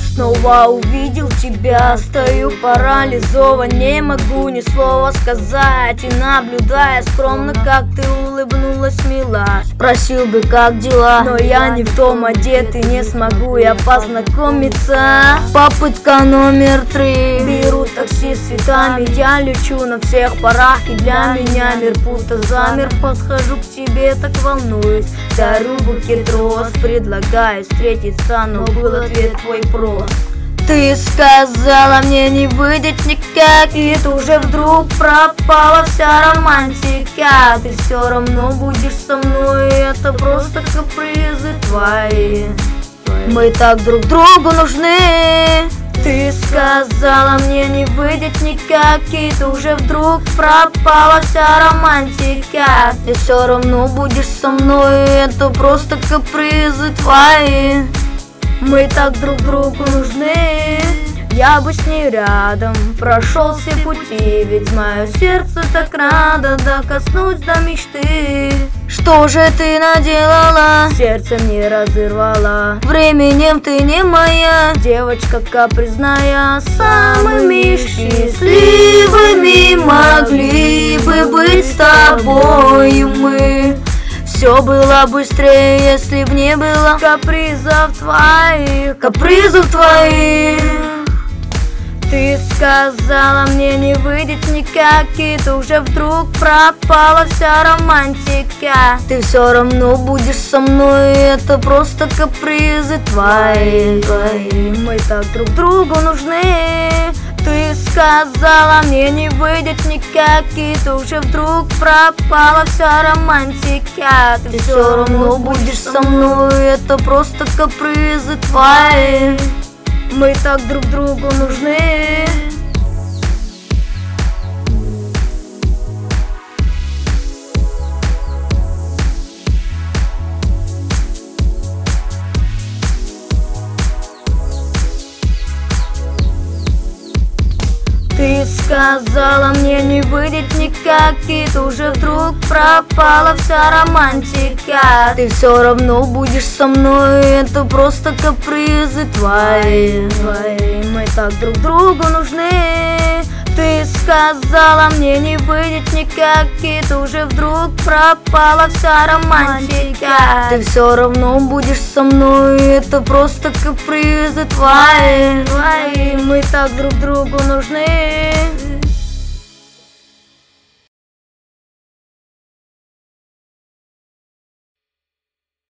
Снова увидел тебя, стою парализован, не могу ни слова сказать. И наблюдая скромно, как ты улыбнулась мила, спросил бы, как дела, но я не в том одет и не смогу я познакомиться. Попытка номер 3. Беру такси с цветами, я лечу на всех парах, и для меня мир будто замер. Подхожу к тебе, так волнуюсь, дарю букет роз, предлагаю встретиться, но был ответ твой прост. Ты сказала мне не выйдет никак, и тут же вдруг пропала вся романтика. Ты все равно будешь со мной, это просто капризы твои. Мы так друг другу нужны. Ты сказала мне не выйдет никак, и тут же вдруг пропала вся романтика. Ты все равно будешь со мной, это просто капризы твои. Мы так друг другу нужны. Я бы с ней рядом прошел все пути, ведь мое сердце так радо докоснуться до мечты. Что же ты наделала? Сердце мне разорвала. Временем ты не моя девочка капризная. Самыми счастливыми могли бы быть с тобою мы. Все было быстрее, если б не было капризов твоих, капризов твоих. Ты сказала мне не выйдет никак, и тут же вдруг пропала вся романтика. Ты все равно будешь со мной, это просто капризы твои. Мы так друг другу нужны. Ты сказала мне не выйдет никак, и тут же вдруг пропала вся романтика. Ты все равно будешь со мной, это просто капризы твои. Мы так друг другу нужны. Ты сказала мне не выйдет никак, и тут же вдруг пропала вся романтика. Ты все равно будешь со мной, это просто капризы твои. Мы так друг другу нужны. Ты сказала мне не выйдет никак, и тут же вдруг пропала вся романтика. Ты все равно будешь со мной, это просто капризы твои. Мы так друг другу нужны.